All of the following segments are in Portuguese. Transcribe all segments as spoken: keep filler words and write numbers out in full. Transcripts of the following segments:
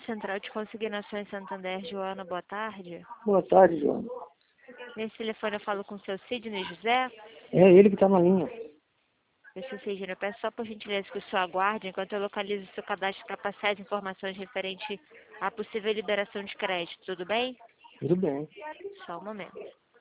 Central de Consignações Santander, Joana, boa tarde. Boa tarde, Joana. Nesse telefone eu falo com o seu Sidney José. É ele que está na linha. Seu Sidney, eu peço só por gentileza que o senhor aguarde enquanto eu localizo o seu cadastro para passar as informações referentes à possível liberação de crédito, tudo bem? Tudo bem. Só um momento.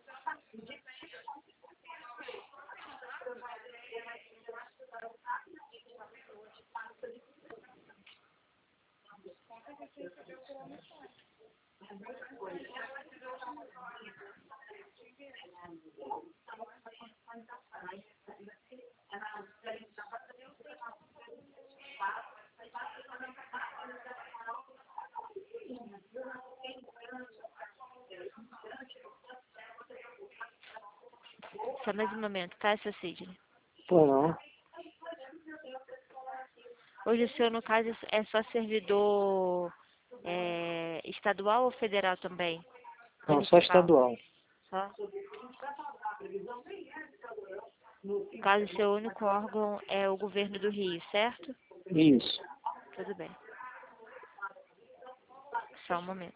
Só mais um momento, tá, seu Sidney? Pô, não. Hoje o senhor, no caso, é só servidor é, estadual ou federal também? Não, só estadual. Só? No caso, seu único órgão é o governo do Rio, certo? Isso. Tudo bem. Só um momento.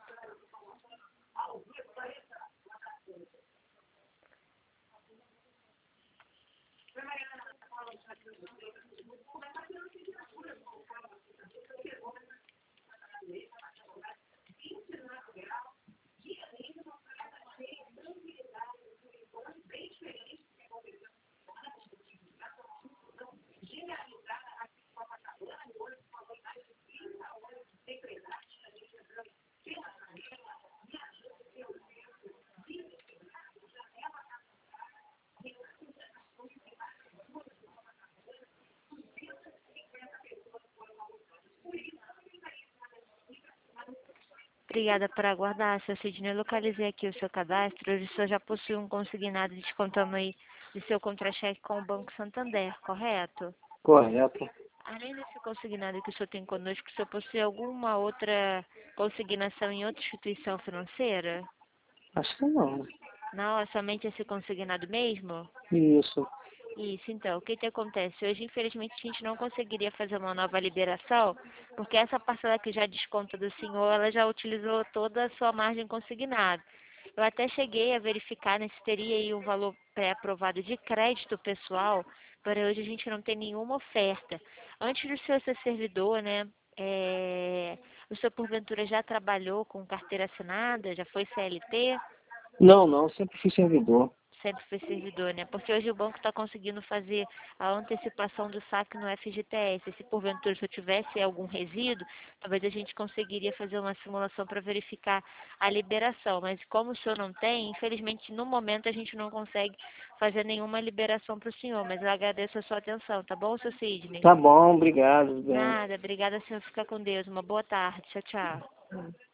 Obrigada por aguardar, seu Sidney. Eu localizei aqui o seu cadastro. Hoje o senhor já possui um consignado descontando aí de seu contra-cheque com o Banco Santander, correto? Correto. Além desse consignado que o senhor tem conosco, o senhor possui alguma outra consignação em outra instituição financeira? Acho que não. Não, é somente esse consignado mesmo? Isso. Isso, então, o que que acontece? Hoje, infelizmente, a gente não conseguiria fazer uma nova liberação, porque essa parcela que já desconta do senhor, ela já utilizou toda a sua margem consignada. Eu até cheguei a verificar, né, se teria aí um valor pré-aprovado de crédito pessoal, porém hoje a gente não tem nenhuma oferta. Antes do senhor ser servidor, né, é... o senhor porventura já trabalhou com carteira assinada, já foi C L T? Não, não. Sempre fui servidor. Sempre foi servidor, né? Porque hoje o banco está conseguindo fazer a antecipação do saque no F G T S. Se porventura se eu tivesse algum resíduo, talvez a gente conseguiria fazer uma simulação para verificar a liberação. Mas como o senhor não tem, infelizmente no momento a gente não consegue fazer nenhuma liberação para o senhor. Mas eu agradeço a sua atenção, tá bom, seu Sidney? Tá bom, obrigado. Bem. Nada, obrigada, senhor. Fica com Deus. Uma boa tarde. Tchau, tchau.